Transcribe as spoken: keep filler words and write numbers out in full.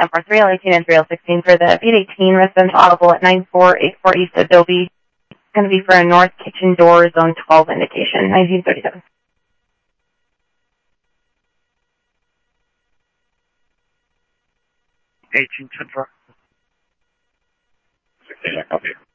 M four three L eighteen and three L sixteen for the Beat eighteen residential audible at nine four eight four East Adobe. It's going to be for a north kitchen door zone twelve indication, nineteen thirty-seven. eighteen ten four. sixteen, I copy.